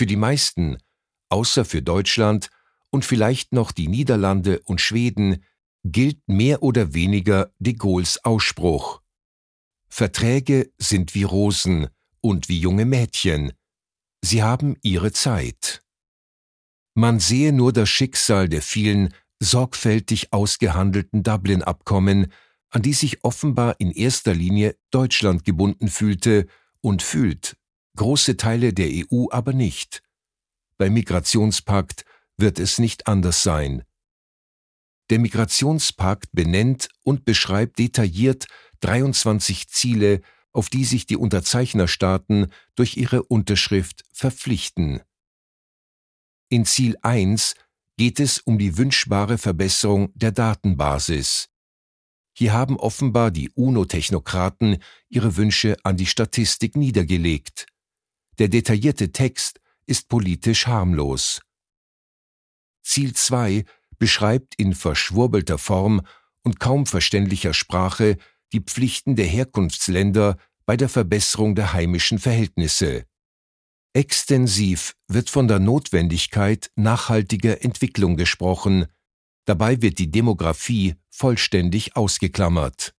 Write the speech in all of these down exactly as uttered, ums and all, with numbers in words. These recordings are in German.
Für die meisten, außer für Deutschland und vielleicht noch die Niederlande und Schweden, gilt mehr oder weniger de Gaulles Ausspruch: Verträge sind wie Rosen und wie junge Mädchen. Sie haben ihre Zeit. Man sehe nur das Schicksal der vielen sorgfältig ausgehandelten Dublin-Abkommen, an die sich offenbar in erster Linie Deutschland gebunden fühlte und fühlt, große Teile der E U aber nicht. Beim Migrationspakt wird es nicht anders sein. Der Migrationspakt benennt und beschreibt detailliert dreiundzwanzig Ziele, auf die sich die Unterzeichnerstaaten durch ihre Unterschrift verpflichten. In Ziel eins geht es um die wünschbare Verbesserung der Datenbasis. Hier haben offenbar die UNO-Technokraten ihre Wünsche an die Statistik niedergelegt. Der detaillierte Text ist politisch harmlos. Ziel zwei beschreibt in verschwurbelter Form und kaum verständlicher Sprache die Pflichten der Herkunftsländer bei der Verbesserung der heimischen Verhältnisse. Extensiv wird von der Notwendigkeit nachhaltiger Entwicklung gesprochen, dabei wird die Demografie vollständig ausgeklammert.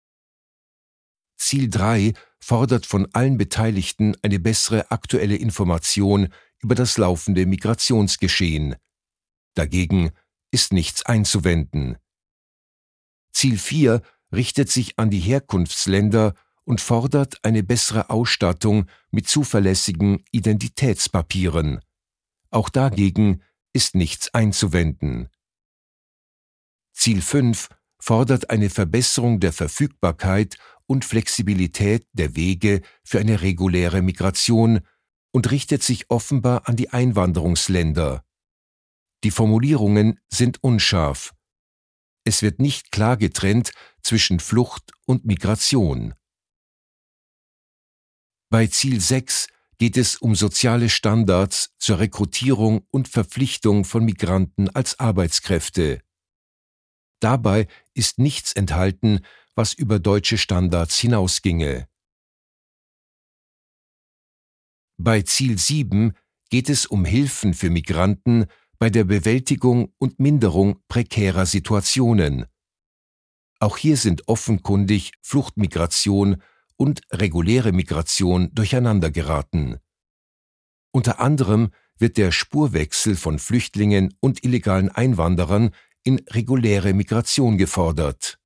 Ziel drei fordert von allen Beteiligten eine bessere aktuelle Information über das laufende Migrationsgeschehen. Dagegen ist nichts einzuwenden. Ziel vier richtet sich an die Herkunftsländer und fordert eine bessere Ausstattung mit zuverlässigen Identitätspapieren. Auch dagegen ist nichts einzuwenden. Ziel fünf fordert eine Verbesserung der Verfügbarkeit und Flexibilität der Wege für eine reguläre Migration und richtet sich offenbar an die Einwanderungsländer. Die Formulierungen sind unscharf. Es wird nicht klar getrennt zwischen Flucht und Migration. Bei Ziel sechs geht es um soziale Standards zur Rekrutierung und Verpflichtung von Migranten als Arbeitskräfte. Dabei ist nichts enthalten, was über deutsche Standards hinausginge. Bei Ziel sieben geht es um Hilfen für Migranten bei der Bewältigung und Minderung prekärer Situationen. Auch hier sind offenkundig Fluchtmigration und reguläre Migration durcheinandergeraten. Unter anderem wird der Spurwechsel von Flüchtlingen und illegalen Einwanderern in reguläre Migration gefordert.